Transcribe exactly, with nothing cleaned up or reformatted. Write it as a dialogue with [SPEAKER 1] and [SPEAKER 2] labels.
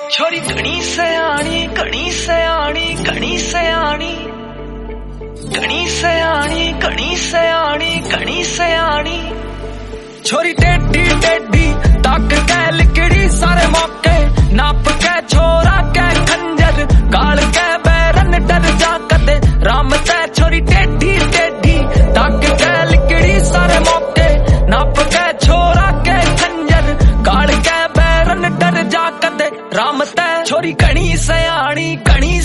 [SPEAKER 1] छोरी घणी सयानी घणी सयानी घणी सयानी घणी सयानी घणी सयानी घणी सयानी। छोरी टेढ़ी टेढ़ी ताक के लिकड़ी सारे मौके नाप के छोरा के खंजर गाल के बैरन डर जा कदे राम ते। छोरी टेढ़ी टेढ़ी ताक के लिकड़ी सारे मौके नाप के छोरा के खंजर गाल के बैरन डर जा कदे राम ते। छोरी घणी सयानी घणी